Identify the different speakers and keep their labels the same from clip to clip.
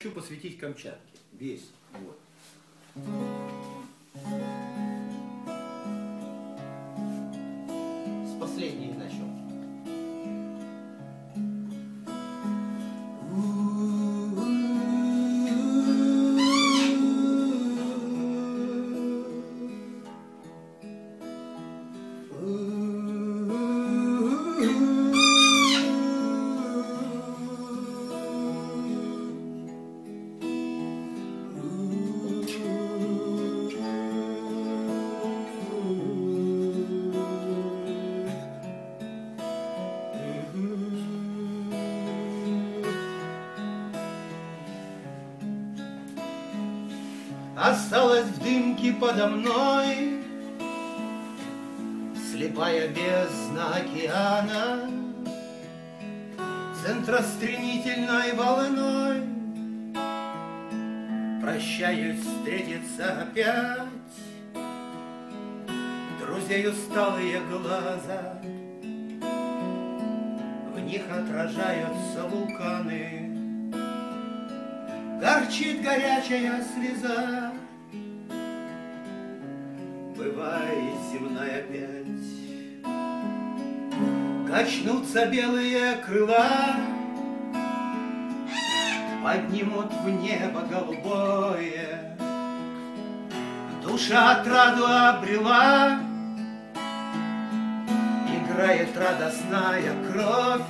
Speaker 1: Хочу посвятить Камчатке. Весь. Вот. С последней начал. Осталась в дымке подо мной слепая бездна океана, центростремительной волной. Прощаюсь, встретиться опять, друзей усталые глаза, в них отражаются вулканы. Горчит горячая слеза, бывает земная опять. Качнутся белые крыла, поднимут в небо голубое. Душа отраду обрела, играет радостная кровь.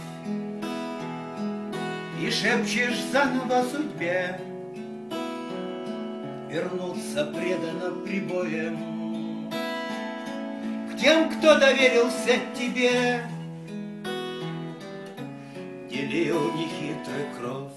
Speaker 1: И шепчешь заново судьбе вернуться преданно прибоем к тем, кто доверился тебе, делил нехитрый кровь.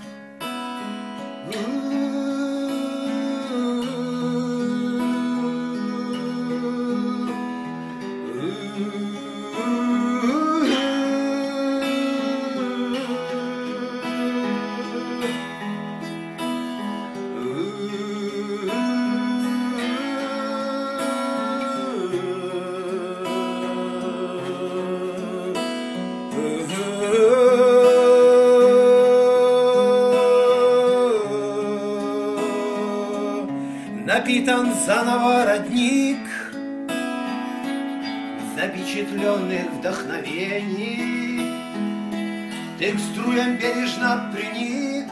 Speaker 1: Напитан заново родник запечатленных вдохновений, ты к струям бережно приник,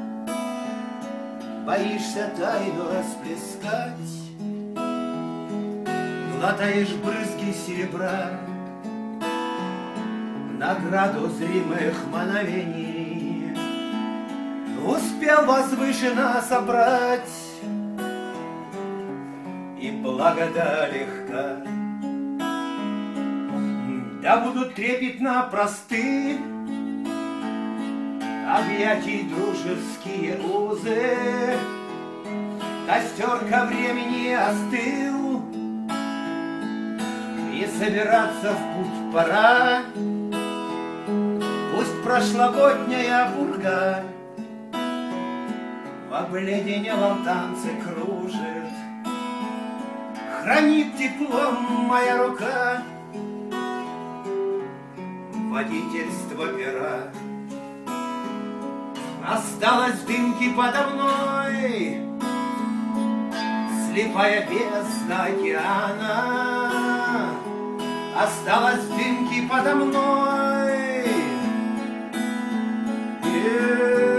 Speaker 1: боишься тайну расплескать, глотаешь брызги серебра, награду зримых мановений, успел возвышенно собрать, и благода легка. Да будут трепетно просты объятий дружеские узы, костер ко времени остыл, и собираться в путь пора. Пусть прошлогодняя пурга в обледенелом танце кружит, хранит теплом моя рука водительство пера. Осталась в дымке подо мной слепая бездна океана. Осталась в дымке подо мной